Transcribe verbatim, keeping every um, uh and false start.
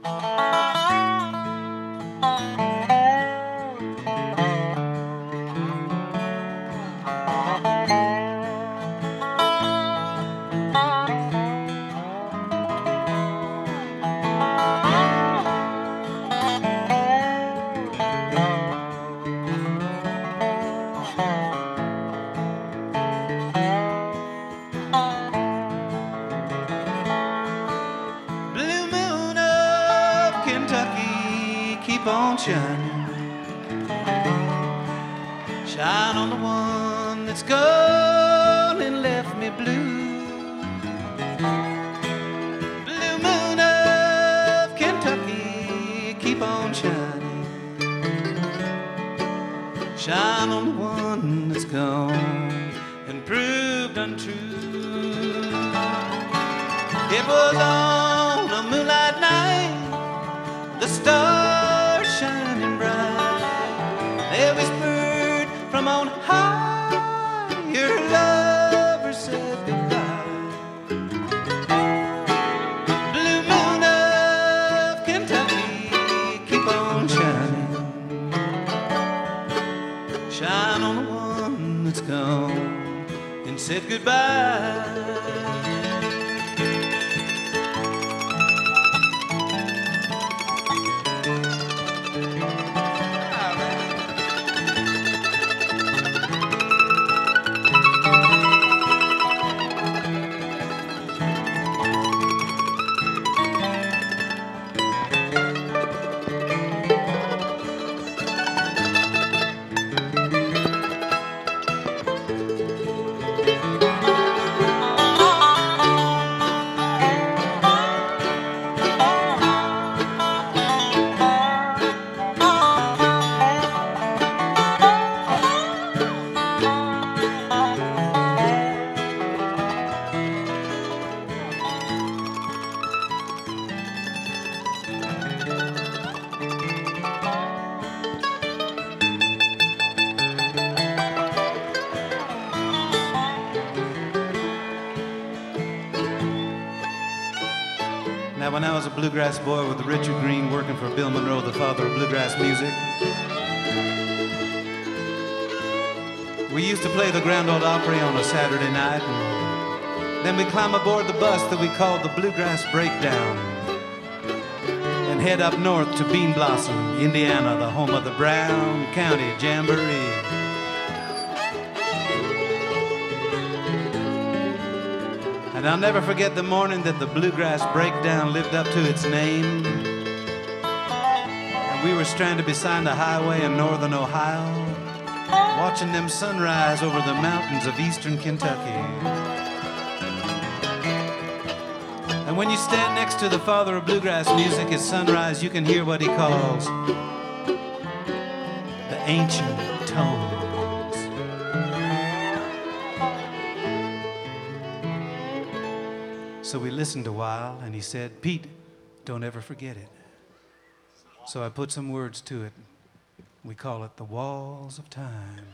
Keep on shining, shine on the one that's gone and left me blue. Blue moon of Kentucky, keep on shining, shine on the one that's gone and proved untrue. It was on a moonlight night, the stars shining bright, they whispered from on high, your lover said goodbye. Blue moon of Kentucky, keep on shining, shine on the one that's gone and said goodbye. Now, when I was a bluegrass boy with Richard Green working for Bill Monroe, the father of bluegrass music, we used to play the Grand Ole Opry on a Saturday night, and then we'd climb aboard the bus that we called the Bluegrass Breakdown and head up north to Bean Blossom, Indiana, the home of the Brown County Jamboree. And I'll never forget the morning that the Bluegrass Breakdown lived up to its name. And we were stranded beside the highway in northern Ohio, watching them sunrise over the mountains of eastern Kentucky. And when you stand next to the father of bluegrass music at sunrise, you can hear what he calls the ancient tones. So we listened a while, and he said, "Pete, don't ever forget it." So I put some words to it. We call it The Walls of Time.